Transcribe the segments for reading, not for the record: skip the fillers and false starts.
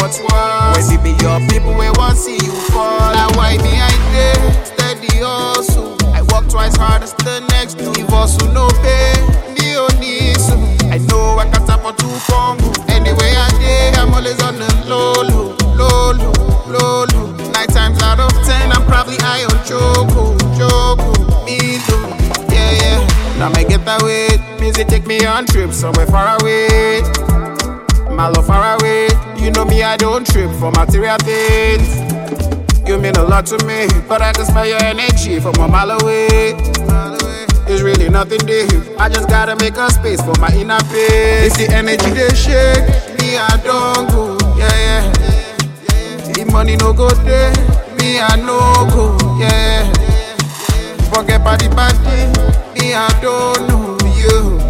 what's worse. When it be your people, we won't see you fall. Now why me I did steady hustle. I work twice harder than the next two. If hustle no pay, me only so. I know I can tap on two combo. Anyway I did, I'm always on the low, low, low, low, low, low. 9 times out of 10, I'm probably high on choco, me low. Yeah, yeah. Now I get that way. Music take me on trips somewhere far away. My love far away. You know me, I don't trip for material things. You mean a lot to me, but I can smell your energy from a mile away. It's really nothing deep. I just gotta make a space for my inner peace. If the energy they shake, me I don't go. Yeah, yeah. The money no go there, me I no go. Yeah. Forget party, me I don't know you.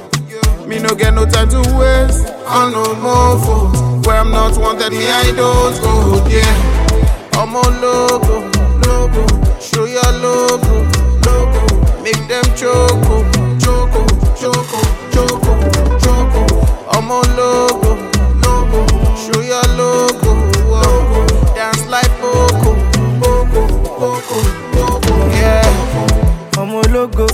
Me no get no time to waste on no more food. Where I'm not wanted, me I don't go. Yeah. I'm on logo, logo. Show your logo, logo. Make them choco, choco, choco, choco, choco. I'm on logo, logo. Show your logo, logo. Dance like Poco, Poco, Poco, Poco. Yeah. I'm on logo.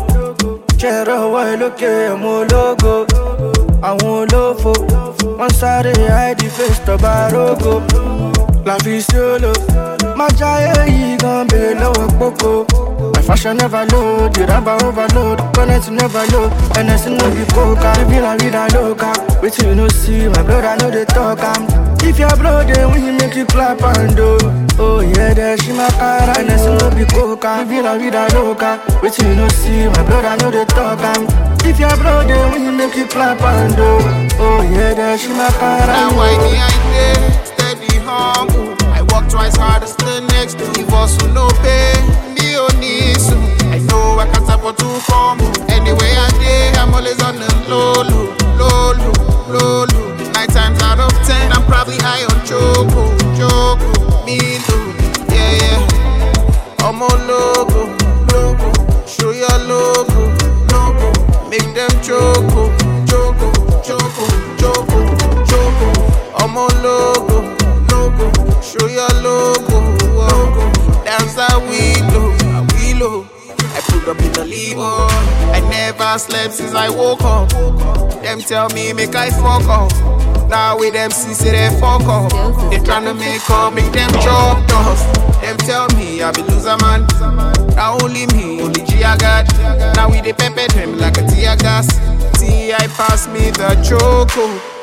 Chero wa loke, I'm on logo. I won't lofo. One side I the face to barogo. Life is solo. My giant he gon' be low poco. My fashion never low, the rubber overload. Connect never low, and I still no be coca. Living la vida loca. Wait till you no see my blood, I know they talk. If your blood, then when you make you clap and do. Oh yeah, there's she my car, and I still no be coca. Living la vida loca. Wait till you no see my blood, I know they talk. If your blood, then when you make you clap and do. Oh yeah, there's she my car. Now why me I did steady humble. I work twice harder than the next two. If hustle no pay, me only so. I know I can tap on two combo. Anyway I did, I'm always on the low, low, low, low, low, low. 9 times out of 10, I'm probably high on choco, me low. Yeah, yeah. I'm on logo, logo. Show your logo, logo. Make them choco, choco, choco, choco, choco. I'm on logo, logo. Show your logo, logo. Dance a willow, I put up in the liver. I never slept since I woke up. Them tell me make I fuck off. Now with them see say they fuck off. They tryna make up, make them chop dust. Them tell me I be loser man. Now only me, only G I got. Now we dey pepper them like a tear gas. T.I. pass me the choco.